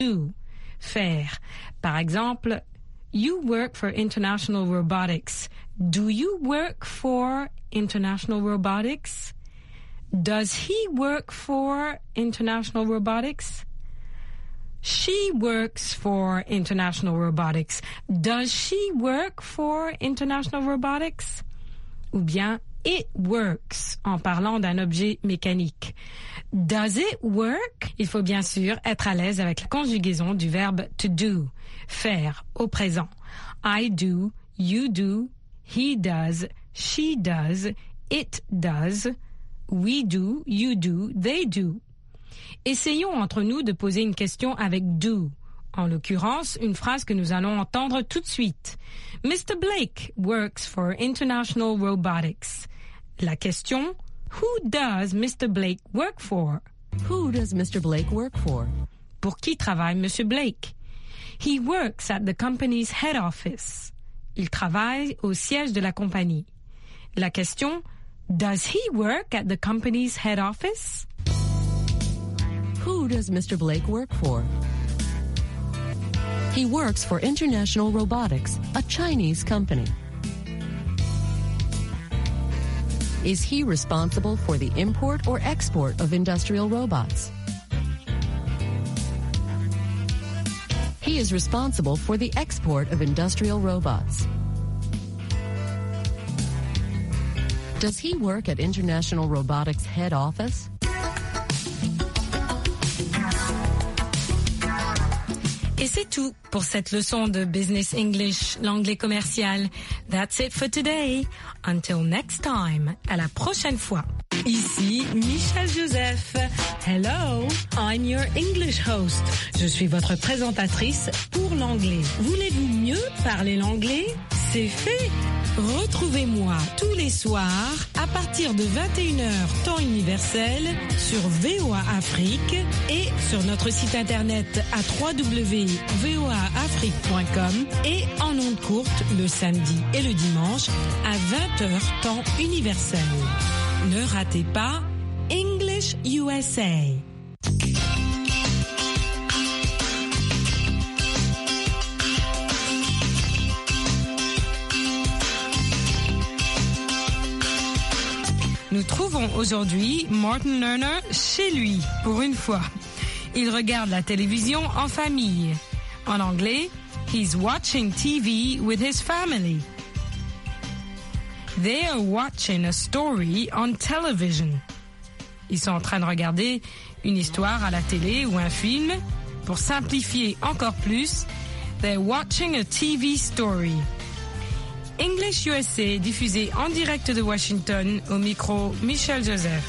do, faire. Par exemple, you work for International Robotics. Do you work for International Robotics? Does he work for International Robotics? She works for International Robotics. Does she work for International Robotics? Ou bien it works en parlant d'un objet mécanique. Does it work? Il faut bien sûr être à l'aise avec la conjugaison du verbe to do, faire au présent. I do, you do, he does, she does, it does, we do, you do, they do. Essayons entre nous de poser une question avec do. En l'occurrence, une phrase que nous allons entendre tout de suite. Mr. Blake works for International Robotics. La question, who does Mr. Blake work for? Who does Mr. Blake work for? Pour qui travaille Monsieur Blake? He works at the company's head office. Il travaille au siège de la compagnie. La question, does he work at the company's head office? Who does Mr. Blake work for? He works for International Robotics, a Chinese company. Is he responsible for the import or export of industrial robots? He is responsible for the export of industrial robots. Does he work at International Robotics head office? Et c'est tout pour cette leçon de Business English, l'anglais commercial. That's it for today. Until next time. À la prochaine fois. Ici Michel Joseph. Hello, I'm your English host. Je suis votre présentatrice pour l'anglais. Voulez-vous mieux parler l'anglais? C'est fait. Retrouvez-moi tous les soirs à partir de 21h temps universel sur VOA Afrique et sur notre site internet à www.voaafrique.com et en ondes courtes le samedi et le dimanche à 20h temps universel. Ne ratez pas English USA. Nous trouvons aujourd'hui Martin Lerner chez lui, pour une fois. Il regarde la télévision en famille. En anglais, he's watching TV with his family. They are watching a story on television. Ils sont en train de regarder une histoire à la télé ou un film. Pour simplifier encore plus, they're watching a TV story. English USA, diffusé en direct de Washington, au micro Michel Joseph.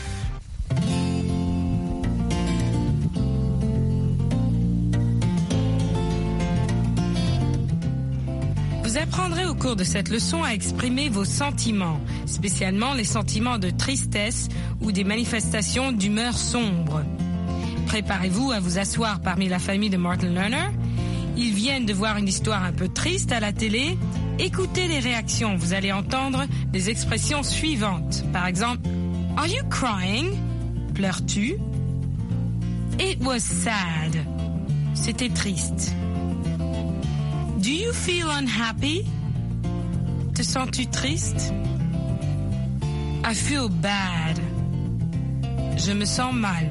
Vous apprendrez au cours de cette leçon à exprimer vos sentiments, spécialement les sentiments de tristesse ou des manifestations d'humeur sombre. Préparez-vous à vous asseoir parmi la famille de Martin Lerner. Ils viennent de voir une histoire un peu triste à la télé. Écoutez les réactions, vous allez entendre les expressions suivantes. Par exemple, Are you crying? Pleures-tu? It was sad. C'était triste. Do you feel unhappy? Te sens-tu triste? I feel bad. Je me sens mal.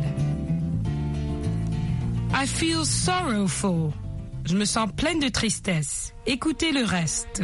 I feel sorrowful. Je me sens pleine de tristesse. Écoutez le reste.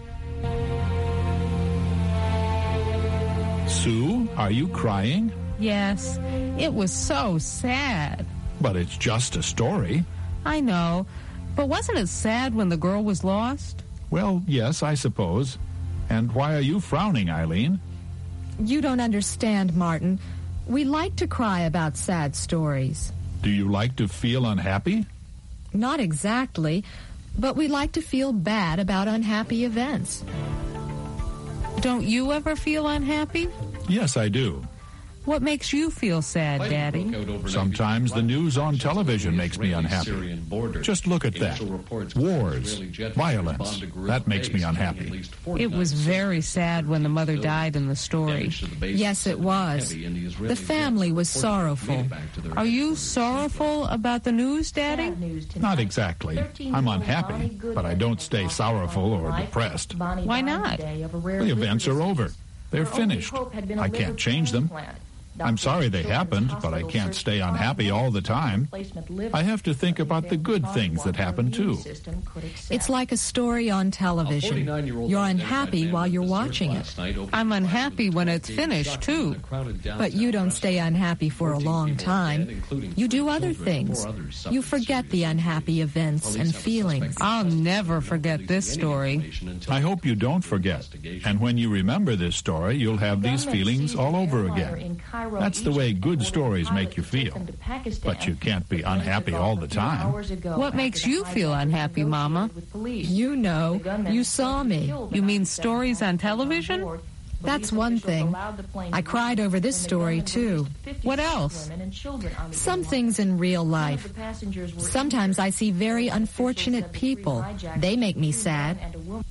Sue, are you crying? Yes, it was so sad. But it's just a story. I know, but wasn't it sad when the girl was lost? Well, yes, I suppose. And why are you frowning, Eileen? You don't understand, Martin. We like to cry about sad stories. Do you like to feel unhappy? Not exactly, but we like to feel bad about unhappy events. Don't you ever feel unhappy? Yes, I do. What makes you feel sad, Daddy? Sometimes the news on television makes me unhappy. Just look at that. Wars, violence. That makes me unhappy. It was very sad when the mother died in the story. Yes, it was. The family was sorrowful. Are you sorrowful about the news, Daddy? Not exactly. I'm unhappy, but I don't stay sorrowful or depressed. Why not? The events are over. They're finished. I can't change them. I'm sorry they happened, but I can't stay unhappy all the time. I have to think about the good things that happen, too. It's like a story on television. You're unhappy while you're watching it. I'm unhappy when it's finished, too. But you don't stay unhappy for a long time. You do other things. You forget the unhappy events and feelings. I'll never forget this story. I hope you don't forget. And when you remember this story, you'll have these feelings all over again. That's the way good stories make you feel. But you can't be unhappy all the time. What makes you feel unhappy, Mama? You know. You saw me. You mean stories on television? That's one thing. I cried over this story, too. What else? Some things in real life. Sometimes I see very unfortunate people. They make me sad.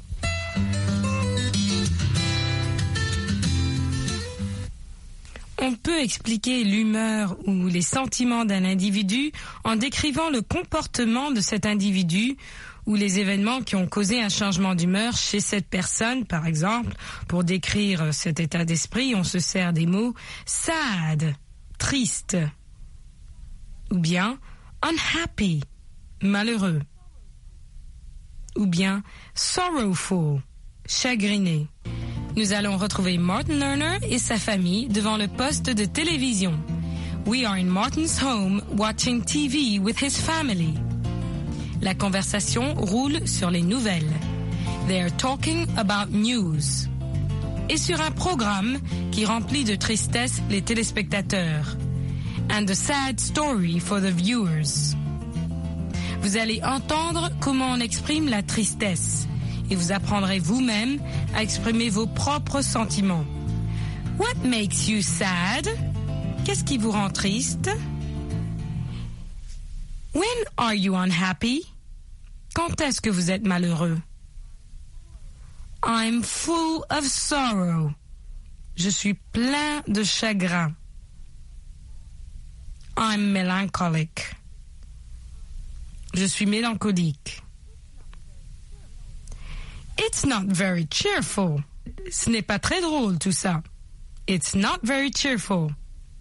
On peut expliquer l'humeur ou les sentiments d'un individu en décrivant le comportement de cet individu ou les événements qui ont causé un changement d'humeur chez cette personne. Par exemple, pour décrire cet état d'esprit, on se sert des mots sad, triste, ou bien unhappy, malheureux, ou bien sorrowful, chagriné. Nous allons retrouver Martin Lerner et sa famille devant le poste de télévision. We are in Martin's home watching TV with his family. La conversation roule sur les nouvelles. They are talking about news. Et sur un programme qui remplit de tristesse les téléspectateurs. And a sad story for the viewers. Vous allez entendre comment on exprime la tristesse. Et vous apprendrez vous-même à exprimer vos propres sentiments. What makes you sad? Qu'est-ce qui vous rend triste? When are you unhappy? Quand est-ce que vous êtes malheureux? I'm full of sorrow. Je suis plein de chagrin. I'm melancholic. Je suis mélancolique. It's not very cheerful. Ce n'est pas très drôle tout ça. It's not very cheerful.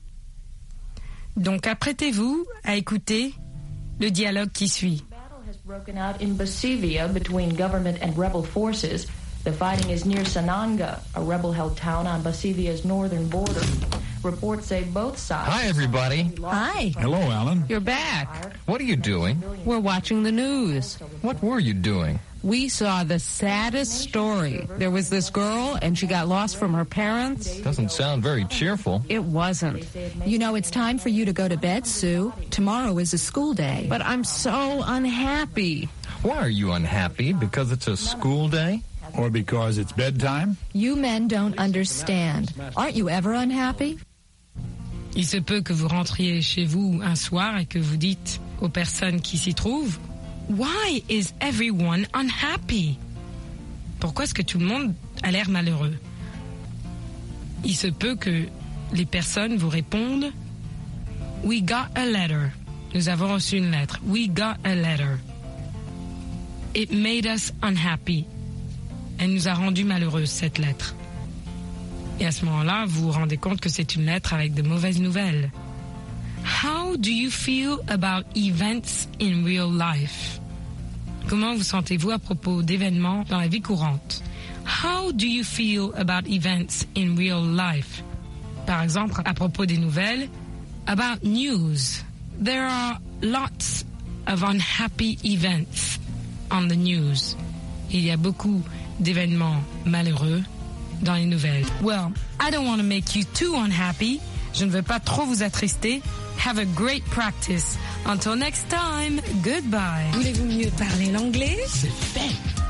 Donc apprêtez-vous à écouter le dialogue qui suit. Battle has broken out in Basivia between government and rebel forces. The fighting is near Sananga, a rebel-held town on Basivia's northern border. Reports say both sides... Hi, everybody. Hi. Hello, Alan. You're back. What are you doing? We're watching the news. What were you doing? We saw the saddest story. There was this girl, and she got lost from her parents. Doesn't sound very cheerful. It wasn't. You know, it's time for you to go to bed, Sue. Tomorrow is a school day. But I'm so unhappy. Why are you unhappy? Because it's a school day? Or because it's bedtime? You men don't understand. Aren't you ever unhappy? Il se peut que vous rentriez chez vous un soir et que vous dites aux personnes qui s'y trouvent, Why is everyone unhappy? Pourquoi est-ce que tout le monde a l'air malheureux? Il se peut que les personnes vous répondent, We got a letter. Nous avons reçu une lettre. We got a letter. It made us unhappy. Elle nous a rendu malheureuses, cette lettre. Et à ce moment-là, vous vous rendez compte que c'est une lettre avec de mauvaises nouvelles. How do you feel about events in real life? Comment vous sentez-vous à propos d'événements dans la vie courante? How do you feel about events in real life? Par exemple, à propos des nouvelles, about news. There are lots of unhappy events on the news. Il y a beaucoup d'événements malheureux dans les nouvelles. Well, I don't want to make you too unhappy. Je ne veux pas trop vous attrister. Have a great practice. Until next time, goodbye. Voulez-vous mieux parler l'anglais? C'est fait.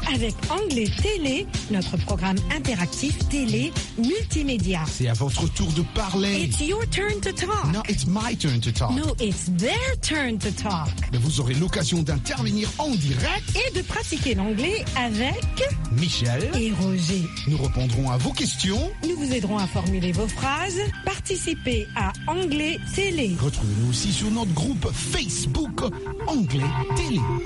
avec Anglais Télé, notre programme interactif télé multimédia. C'est à votre tour de parler. It's your turn to talk. No, it's my turn to talk. No, it's their turn to talk. Mais vous aurez l'occasion d'intervenir en direct et de pratiquer l'anglais avec Michel et Roger. Nous répondrons à vos questions. Nous vous aiderons à formuler vos phrases. Participez à Anglais Télé. Retrouvez-nous aussi sur notre groupe Facebook Anglais Télé.